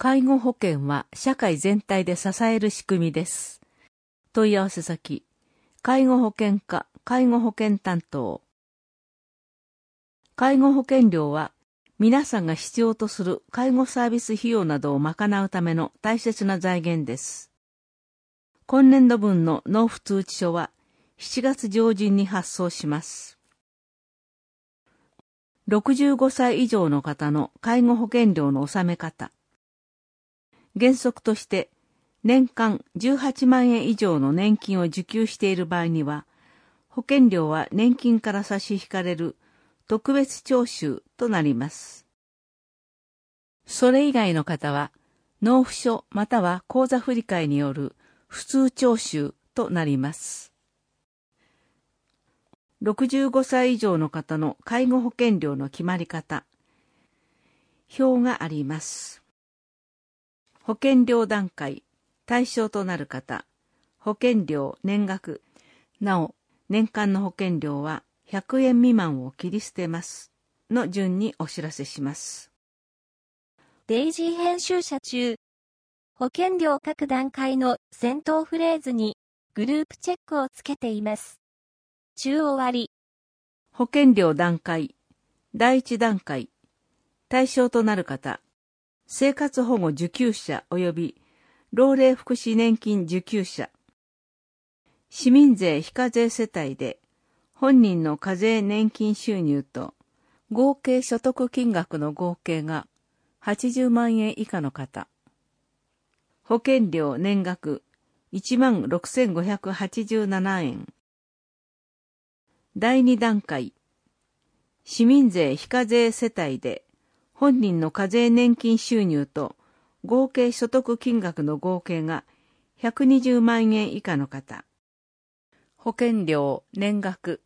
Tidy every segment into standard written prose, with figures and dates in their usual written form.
介護保険は社会全体で支える仕組みです。問い合わせ先、介護保険課介護保険担当。介護保険料は皆さんが必要とする介護サービス費用などを賄うための大切な財源です。今年度分の納付通知書は7月上旬に発送します。65歳以上の方の介護保険料の納め方。原則として年間18万円以上の年金を受給している場合には、保険料は年金から差し引かれる特別徴収となります。それ以外の方は、納付書または口座振替による普通徴収となります。65歳以上の方の介護保険料の決まり方。表があります。保険料段階、対象となる方、保険料年額。なお、年間の保険料は100円未満を切り捨てます。の順にお知らせします。 デイジー編集者中。保険料各段階の先頭フレーズにグループチェックをつけています。中終わり。 保険料段階、第一段階、対象となる方、生活保護受給者及び老齢福祉年金受給者、市民税非課税世帯で本人の課税年金収入と合計所得金額の合計が80万円以下の方、保険料年額16,587円。第2段階、市民税非課税世帯で本人の課税年金収入と合計所得金額の合計が120万円以下の方、保険料年額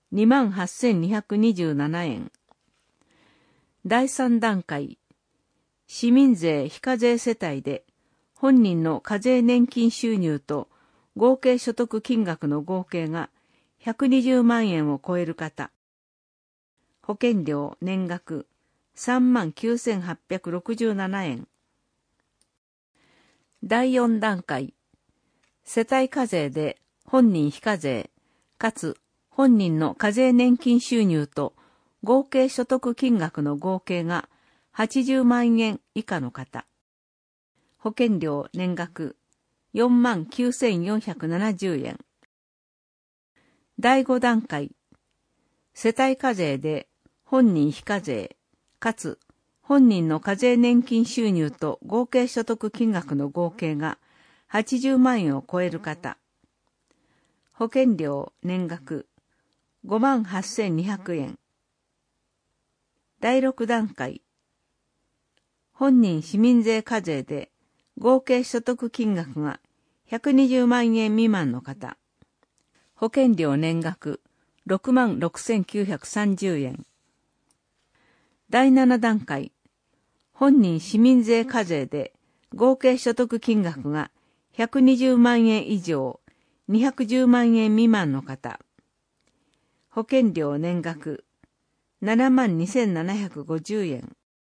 28,227円。第3段階、市民税非課税世帯で本人の課税年金収入と合計所得金額の合計が120万円を超える方、保険料年額39,867円。第4段階、世帯課税で本人非課税、かつ本人の課税年金収入と合計所得金額の合計が80万円以下の方、保険料年額49,470円。第5段階、世帯課税で本人非課税、かつ本人の課税年金収入と合計所得金額の合計が80万円を超える方、保険料年額58,200円。第6段階、本人市民税課税で合計所得金額が120万円未満の方、保険料年額66,930円。第7段階、本人市民税課税で合計所得金額が120万円以上210万円未満の方、保険料年額72,750円。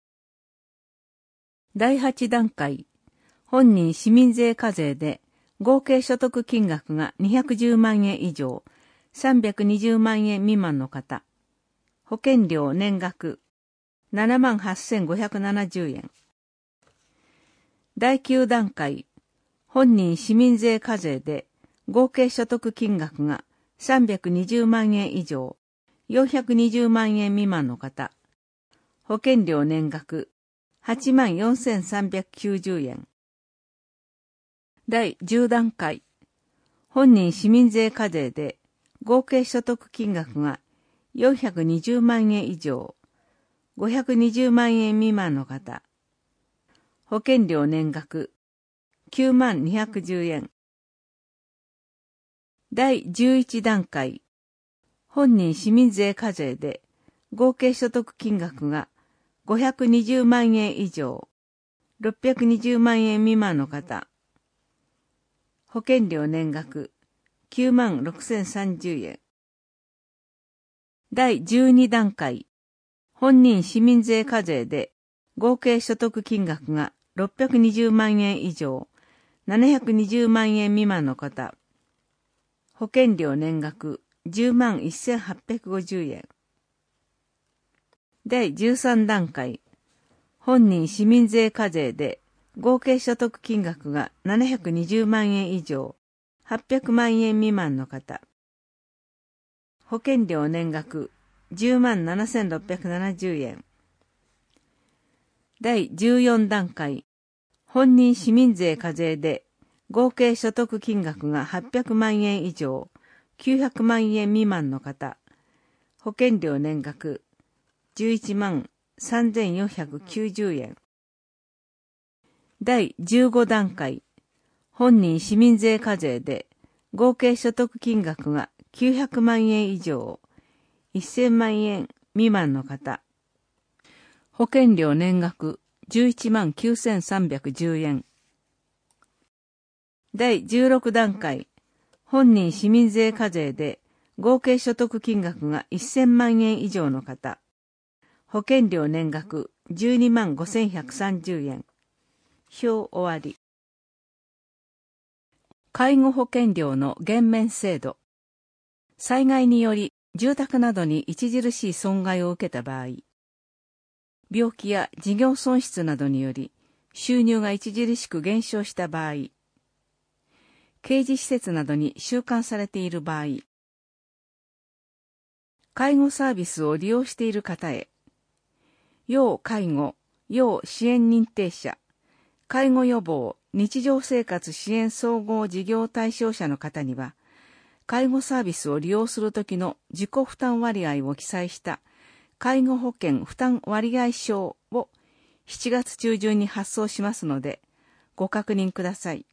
第8段階、本人市民税課税で合計所得金額が210万円以上320万円未満の方、保険料年額78,570円。第9段階、本人市民税課税で合計所得金額が320万円以上420万円未満の方、保険料年額84,390円。第10段階、本人市民税課税で合計所得金額が420万円以上520万円未満の方、保険料年額9210円。第11段階、本人市民税課税で合計所得金額が520万円以上620万円未満の方、保険料年額96,030円。第12段階、本人市民税課税で合計所得金額が 620万円以上、720万円未満の方、保険料年額10万1850円。第13段階、本人市民税課税で合計所得金額が720万円以上、800万円未満の方、保険料年額10万7670円。第14段階、本人市民税課税で合計所得金額が800万円以上、900万円未満の方、保険料年額11万3490円。第15段階、本人市民税課税で合計所得金額が900万円以上、1000万円未満の方、保険料年額11万9310円。第16段階、本人市民税課税で合計所得金額が1000万円以上の方、保険料年額12万5130円。表終わり。介護保険料の減免制度。災害により住宅などに著しい損害を受けた場合、病気や事業損失などにより収入が著しく減少した場合、刑事施設などに収監されている場合、介護サービスを利用している方へ、要介護、要支援認定者、介護予防、日常生活支援総合事業対象者の方には、介護サービスを利用するときの自己負担割合を記載した介護保険負担割合証を7月中旬に発送しますので、ご確認ください。